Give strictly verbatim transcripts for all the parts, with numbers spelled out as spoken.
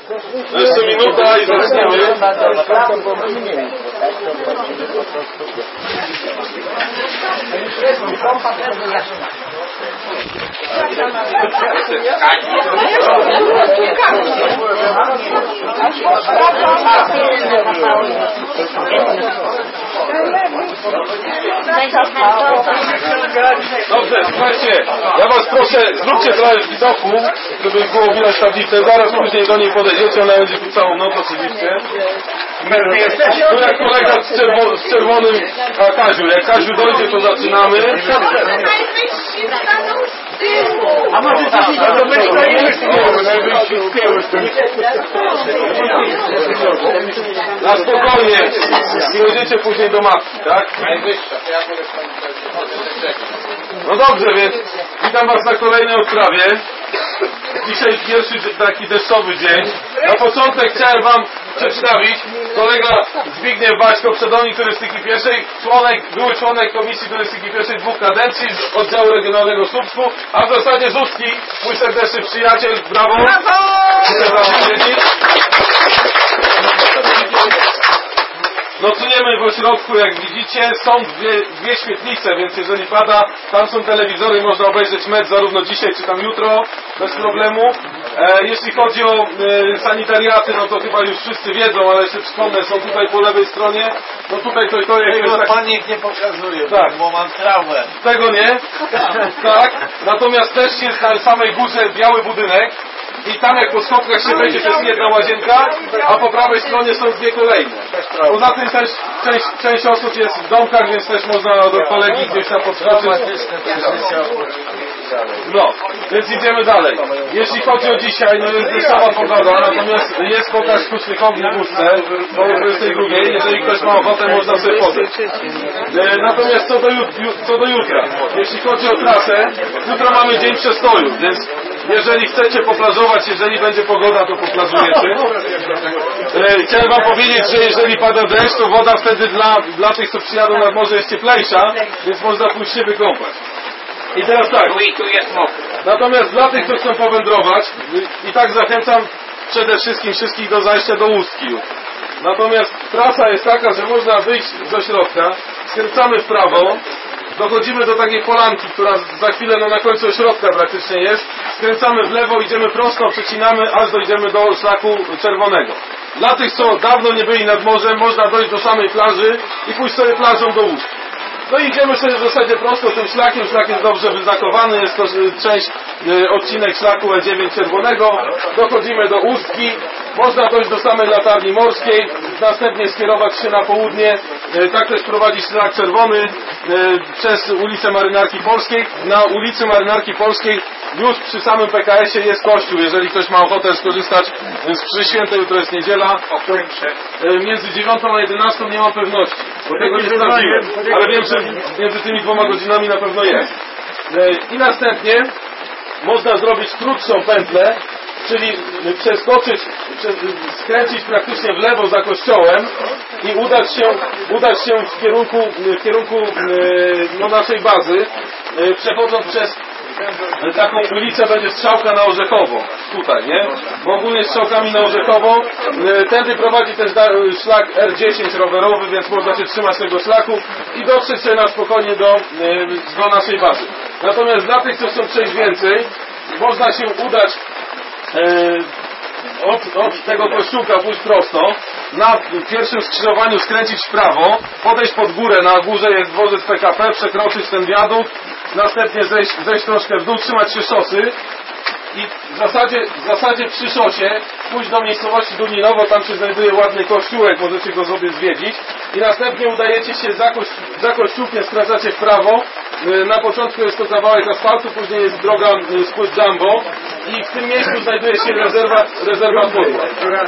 Jeszcze minuta i zaczniemy. Dobrze, słuchajcie, ja was proszę, zróbcie trochę widoku, żeby było widać tablicę, zaraz później do niej podejdziecie, ona będzie tu całą noc oczywiście. Tu jak kolega z, czerwo, z czerwonym, a Kaziu, jak Kaziu dojdzie, to zaczynamy. A może coś nie to my stoimy z tyłu, z tyłu, z tyłu. Na spokojnie, dojdziecie później do matki, tak? Najwyższa. No dobrze, więc witam was na kolejnej odprawie. Dzisiaj pierwszy taki deszczowy dzień. Na początek chciałem wam przedstawić kolega Zbigniew Baćko, przodownik turystyki pierwszej, członek, były członek Komisji Turystyki pierwszej dwóch kadencji z oddziału regionalnego w Słupsku, a w zasadzie Zuski, mój serdeczny przyjaciel, brawo! No tniemy w ośrodku, jak widzicie, są dwie, dwie świetlice, więc jeżeli pada, tam są telewizory, można obejrzeć mecz zarówno dzisiaj, czy tam jutro, bez problemu. E, jeśli chodzi o e, sanitariaty, no to chyba już wszyscy wiedzą, ale jeszcze przypomnę, są tutaj po lewej stronie. No tutaj to, to jest... Tego tak... pan niech nie pokazuje, tak, bo mam traumę. Tego nie? Tak. Natomiast też jest na samej górze biały budynek. I tam jak po schodkach się wejdzie, to jest jedna łazienka, a po prawej stronie są dwie kolejne. Poza tym też część, część osób jest w domkach, więc też można do kolegi gdzieś tam podskoczyć. No, więc idziemy dalej. Jeśli chodzi o dzisiaj, no jest deszczowa pogoda, natomiast jest pokaz sztucznych ogni w Ustce, po dwudziestej drugiej. Jeżeli ktoś ma ochotę, można sobie podejść. Natomiast co do, co do jutra, jeśli chodzi o trasę, jutro mamy dzień przestoju, więc jeżeli chcecie poplażować, jeżeli będzie pogoda, to poplażujecie. E, chciałem wam powiedzieć, że jeżeli pada deszcz, to woda wtedy dla, dla tych, co przyjadą nad morze, jest cieplejsza, więc można pójść się wykąpać. I teraz tak, natomiast dla tych, co chcą powędrować, i tak zachęcam przede wszystkim wszystkich do zajścia do Ustki już. Natomiast trasa jest taka, że można wyjść z ośrodka, skręcamy w prawo, dochodzimy do takiej polanki, która za chwilę no, na końcu ośrodka praktycznie jest. Skręcamy w lewo, idziemy prosto, przecinamy, aż dojdziemy do szlaku czerwonego. Dla tych, co dawno nie byli nad morzem, można dojść do samej plaży i pójść sobie plażą do Ustki. No i idziemy sobie w zasadzie prosto tym szlakiem. Szlak jest dobrze wyznakowany, jest to część, y, odcinek szlaku E dziewięć czerwonego. Dochodzimy do Ustki. Można dojść do samej latarni morskiej, następnie skierować się na południe, y, tak też prowadzi szlak czerwony y, przez ulicę Marynarki Polskiej. Na ulicy Marynarki Polskiej już przy samym P K S-ie jest kościół, jeżeli ktoś ma ochotę skorzystać z mszy świętej, jutro jest niedziela. Y, między dziewiątą a jedenastą nie mam pewności, bo tego nie sprawdziłem, ale wiem, że między tymi dwoma godzinami na pewno jest. I następnie można zrobić krótszą pętlę, czyli przeskoczyć, skręcić praktycznie w lewo za kościołem i udać się, udać się w kierunku, w kierunku no, naszej bazy, przechodząc przez taką ulicę, będzie strzałka na Orzechową, tutaj, nie? Bo ogólnie strzałkami na Orzechową. Tędy prowadzi też szlak R dziesięć rowerowy, więc można się trzymać tego szlaku i dotrzeć sobie na spokojnie do, do naszej bazy. Natomiast dla tych, co chcą przejść więcej, można się udać Od, od tego kościółka pójść prosto, na pierwszym skrzyżowaniu skręcić w prawo, podejść pod górę, na górze jest dworzec P K P, przekroczyć ten wiadukt, następnie zejść, zejść troszkę w dół, trzymać się szosy i w zasadzie, w zasadzie przy szosie pójść do miejscowości Duninowo, tam się znajduje ładny kościółek, możecie go sobie zwiedzić i następnie udajecie się za, koś, za kościółkiem, skracacie w prawo. Na początku jest to kawałek asfaltu, później jest droga spłyt Jumbo i w tym miejscu znajduje się rezerwat, rezerwat Modła.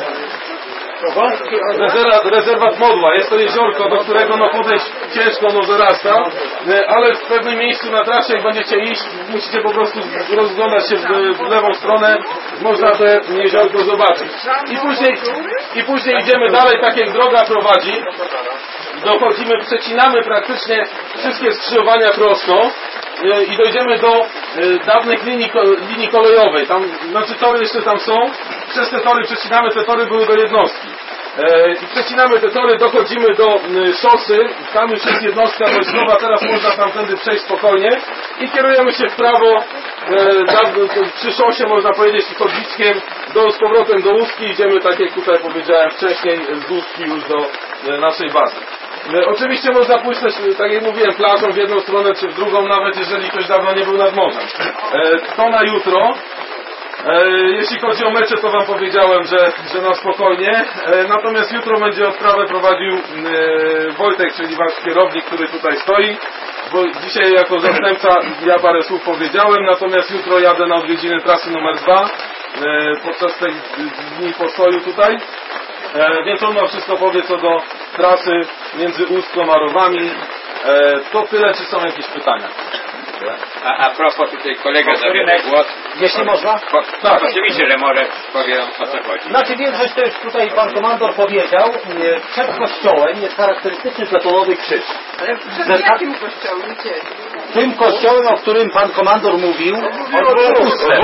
Rezerwat, rezerwat Modła. Jest to jeziorko, do którego no podejść ciężko, no zarasta, ale w pewnym miejscu na trasie, jak będziecie iść, musicie po prostu rozglądać się w, w lewą stronę, można to jeziorko zobaczyć. I później, i później idziemy dalej, tak jak droga prowadzi. Dochodzimy, przecinamy praktycznie wszystkie skrzyżowania prosto i dojdziemy do dawnych linii, linii kolejowej. Tam, znaczy tory jeszcze tam są, przez te tory przecinamy, te tory były do jednostki. E, I przecinamy te tory, dochodzimy do y, szosy, tam już jest jednostka wojskowa, teraz można tamtędy przejść spokojnie i kierujemy się w prawo, e, tam, przy szosie można powiedzieć chodniczkiem, do, z powrotem do Ustki, idziemy tak jak tutaj powiedziałem wcześniej, z Ustki już do e, naszej bazy. E, oczywiście można pójść też, tak jak mówiłem, plażą w jedną stronę czy w drugą, nawet jeżeli ktoś dawno nie był nad morzem. E, to na jutro. E, jeśli chodzi o mecze, to wam powiedziałem, że, że na spokojnie. E, natomiast jutro będzie odprawę prowadził e, Wojtek, czyli wasz kierownik, który tutaj stoi. Bo dzisiaj jako zastępca ja parę słów powiedziałem, natomiast jutro jadę na odwiedziny trasy numer dwa e, podczas tej dni postoju tutaj. E, więc on ma wszystko powie co do trasy między Ustką a Rowami. E, to tyle, czy są jakieś pytania? A, a propos tutaj kolega zabiera głos. Jeśli można? Po, tak. Oczywiście, że może powiem o co chodzi. Znaczy większość to już tutaj pan komandor powiedział, przed kościołem jest charakterystyczny betonowy krzyż. Ale przed jakim kościołem? Gdzie? Tym kościołem, o którym pan komandor mówił, o Ustce.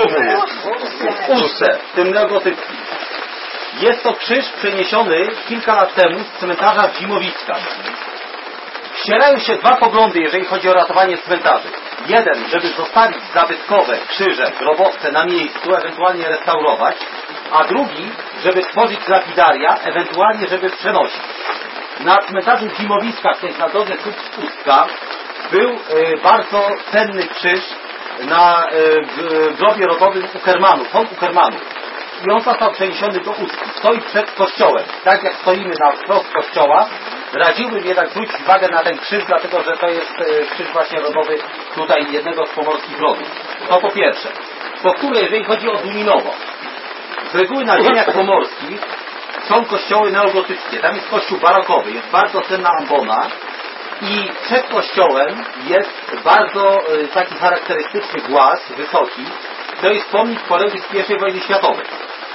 Ustce, tym logotypie. Jest to krzyż przeniesiony kilka lat temu z cmentarza Zimowicka. Ścierają się dwa poglądy, jeżeli chodzi o ratowanie cmentarzy. Jeden, żeby zostawić zabytkowe krzyże, grobowce na miejscu, ewentualnie restaurować, a drugi, żeby stworzyć lapidaria, ewentualnie żeby przenosić. Na cmentarzu Zimowiska, to jest na drodze Słupsk-Ustka, był y, bardzo cenny krzyż na y, grobie rodowym Uckermanów, von Uckermanów. I on został przeniesiony do Ustki. Stoi przed kościołem. Tak jak stoimy na wprost kościoła, radziłbym jednak zwrócić uwagę na ten krzyż, dlatego że to jest krzyż właśnie rodowy tutaj jednego z pomorskich rodów. To po pierwsze. Po które, jeżeli chodzi o Duminowo, z reguły na ziemiach pomorskich są kościoły neogotyckie. Tam jest kościół barokowy, jest bardzo cenna ambona i przed kościołem jest bardzo y, taki charakterystyczny głaz, wysoki. To jest pomnik poległych z pierwszej wojny światowej.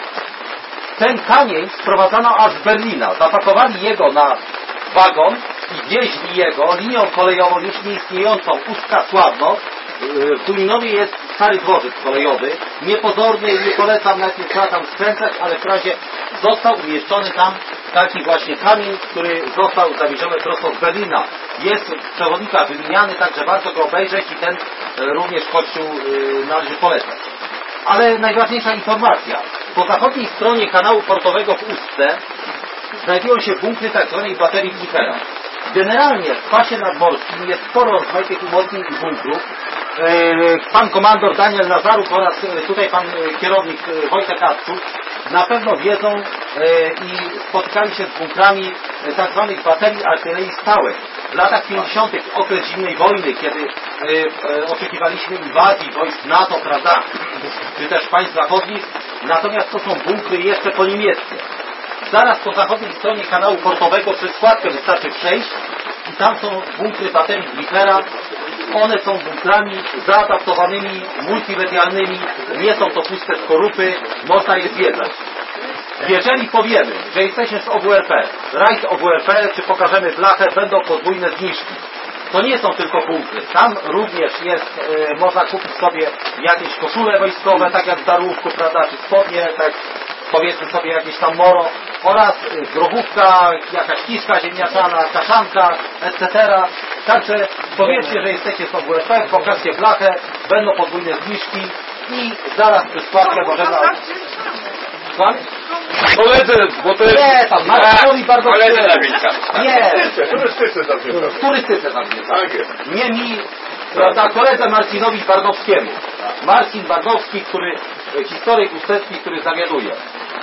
Ten kamień sprowadzano aż z Berlina. Zapakowali jego na wagon i wieźli jego linią kolejową już nieistniejącą Ustka-Sławno. W Duminowie jest stary dworzec kolejowy. Niepozorny, nie polecam, nawet nie trzeba tam skręcać, ale w razie został umieszczony tam taki właśnie kamień, który został zawieziony prosto z Berlina. Jest w przewodnikach wymieniany, także warto go obejrzeć i ten również kościół należy polecać. Ale najważniejsza informacja. Po zachodniej stronie kanału portowego w Ustce znajdują się bunkry tzw. baterii Blichera. Generalnie w pasie nadmorskim jest sporo rozmaitych umocnień i bunkrów. Pan komandor Daniel Nazaruk oraz tutaj pan kierownik Wojtek Ascuk na pewno wiedzą i spotykali się z bunkrami tzw. baterii artylerii stałej. W latach pięćdziesiątych okres zimnej wojny, kiedy oczekiwaliśmy inwazji wojsk NATO, prawda, czy też państw zachodnich, natomiast to są bunkry jeszcze po niemieckie. Zaraz po zachodniej stronie kanału portowego przez składkę wystarczy przejść i tam są bunkry baterii Blichera. One są bunkrami zaadaptowanymi, multimedialnymi, nie są to puste skorupy, można je zwiedzać. Jeżeli powiemy, że jesteśmy z O W R P, rajd O W R P, czy pokażemy blachę, będą podwójne zniżki. To nie są tylko bunkry. Tam również jest, e, można kupić sobie jakieś koszule wojskowe, tak jak w Darłówku, prawda, czy spodnie, tak powiedzmy sobie jakieś tam moro, oraz grochówka, jakaś kiszka ziemniaczana, kaszanka, et cetera. Także powiedzcie, że jesteście z O W R P, pokażcie blachę, będą podwójne zniżki i zaraz przez składkę możemy... Słucham? Koledzy, bo to jest... Nie, tam Marcinowi bardzo... Koledzy zawieźka. Nie, Turystyce tam się w turystyce tam jest. Tak jest. Nie mi, prawda, koledze Marcinowi Barnowskiemu. Marcin Barnowski, który, historyk ustecki, który zawiaduje.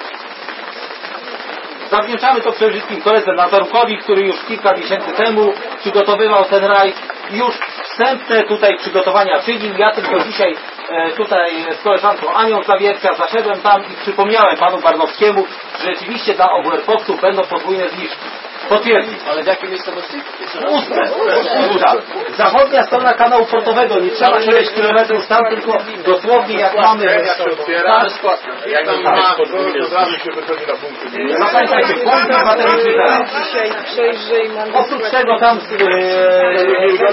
Zawdzięczamy to przede wszystkim koledze Nazarukowi, który już kilka miesięcy temu przygotowywał ten rajd. Już wstępne tutaj przygotowania czynił. Ja tylko dzisiaj e, tutaj z koleżanką Anią Zawiercia zaszedłem tam i przypomniałem panu Barnowskiemu, że rzeczywiście dla O W R P-owców będą podwójne zniżki. Potwierdził. Ale w jakiej miejscowości? Ustkę. Ustka. Zachodnia strona kanału portowego. Nie trzeba sześć kilometrów tam, tylko dosłownie jak mamy... Jak tam ma, to od razu się wychodzi na punkty. Zapamiętajcie, punkty baterii Blichera. Dzisiaj przejrzyj, mam... Oprócz tego tam,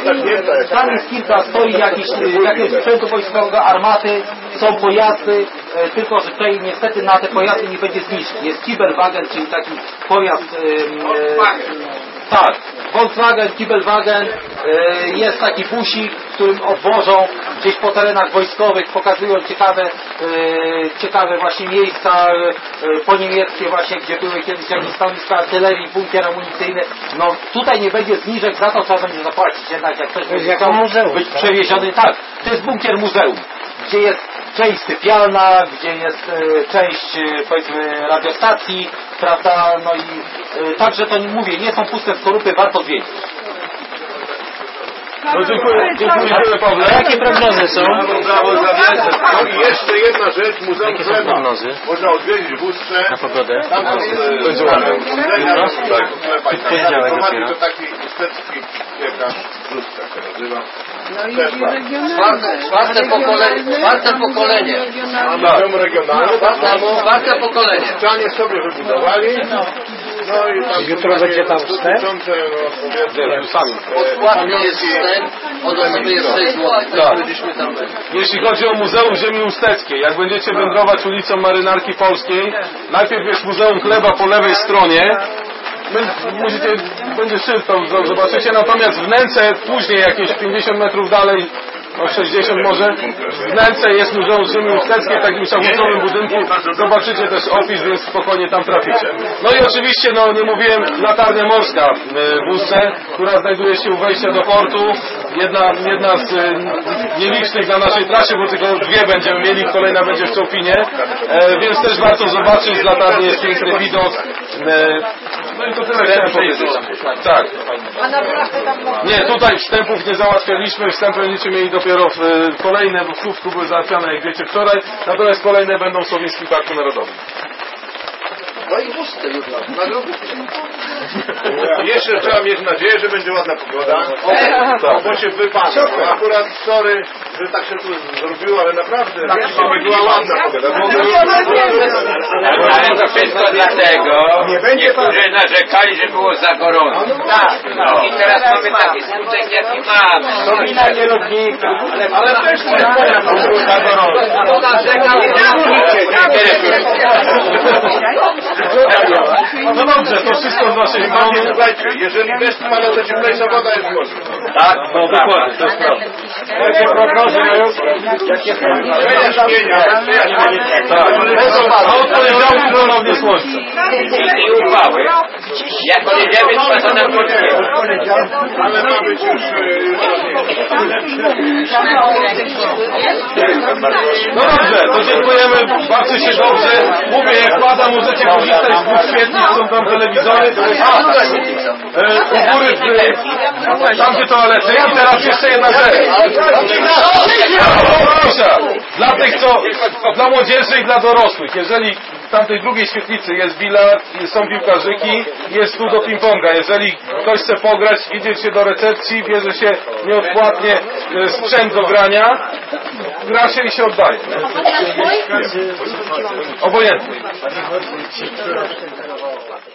e, tam jest kilka, stoi jakiś, jakiegoś sprzętu wojskowego, armaty, są pojazdy, e, tylko że tutaj niestety na te pojazdy nie będzie zniżki. Jest Kibelwagen, czyli taki pojazd... E, e, tak, Volkswagen, Kibelwagen, e, jest taki busik, w którym obwożą gdzieś po terenach wojskowych, pokazują ciekawe, e, ciekawe właśnie miejsca e, poniemieckie właśnie, gdzie były kiedyś jakieś stanowiska artylerii, bunkier amunicyjny. No tutaj nie będzie zniżek, za to trzeba będzie zapłacić jednak, jak ktoś będzie chciał być przewieziony. Tak, to jest bunkier muzeum, gdzie jest część sypialna, gdzie jest e, część e, powiedzmy radiostacji, prawda, no i e, także to nie mówię, nie są puste skorupy, warto wiedzieć. No dziękuję, dziękuję, dziękuję Pawle. Jakie prognozy są? Brawo za wiedzę. No i jeszcze jedna rzecz, Muzeum Chleba. Można odwiedzić w Ustrze. Na pogodę? Tam są Będzie ładne. Prowadzi to taki ustecki piekarz, Ustrze się nazywa. No i Też tak. regionalne. Czwarte, czwarte pokolenie, czwarte pokolenie. A Muzeum Regionalne, tam Czwarte, czwarte pokolenie. Ustrczanie sobie wybudowali. No i tam jutro będzie tam dotyczące, no powiedzmy, Odpłatny jest ten, od osoby jest sześć złotych. Tak. Byliśmy tam byli. Jeśli chodzi o Muzeum Ziemi Usteckiej, jak będziecie wędrować ulicą Marynarki Polskiej, najpierw jest Muzeum Chleba po lewej stronie. Musicie, będzie szyld, to zobaczycie, natomiast wnętrze później jakieś pięćdziesiąt metrów dalej, no sześćdziesiąt może, wnętrze jest Muzeum Ziemi Usteckiej w takim szachowym budynku, zobaczycie też opis, więc spokojnie tam traficie. No i oczywiście, no nie mówiłem, latarnia morska w Ustce, która znajduje się u wejścia do portu, jedna, jedna z nielicznych na naszej trasie, bo tylko dwie będziemy mieli, kolejna będzie w Czołpinie, e, więc też warto zobaczyć, z latarni jest piękny widok. E, no i to tyle chciałem powiedzieć. Tak. A na blachę tam Nie, tutaj wstępów nie załatwialiśmy, wstępy będziecie mieli dopiero w, e, kolejne, bo w Słówku były załatwiane, jak wiecie, wczoraj, natomiast kolejne będą w Słowińskim Parku Narodowym. No i puste jutro, na grupie. jeszcze trzeba mieć nadzieję, że będzie ładna pogoda. Tak. Bo się wypadło. Akurat sorry, że tak się tu zrobiło, ale naprawdę nie była ładna pogoda. Ale to wszystko dlatego, niektórzy narzekali, że było za gorąco. Tak, no. I teraz mamy taki skutek, jaki mamy. To wina kierownika. Ale też nie było za gorąco. To narzekał No dobrze, to wszystko z naszej strony. Słuchajcie, jeżeli deszcz pada, to cieplejsza woda jest gorzej. Tak, no dokładnie, to jest prawda. Jakie prognozy mają? Jakie prognozy? Tak, a od poniedziałku ponownie słońce. I upały. Jak jedziemy, to to nam potrzeba. Ale ma być już... No dobrze, to dziękujemy, bawcie się dobrze. Mówię, jak pada, możecie korzystać z dwóch świetlic, są tam telewizory. A, e, u góry, w, tam gdzie toalety. I teraz jeszcze jedna rzecz. Proszę, dla tych, co, dla młodzieży i dla dorosłych. Jeżeli w tamtej drugiej świetlicy jest bilard, są piłkarzyki, jest tu do ping-ponga. Jeżeli ktoś chce pograć, idzie się do recepcji, bierze się nieodpłatnie e, sprzęt do grania, gra się i się oddaje. Obojętnie.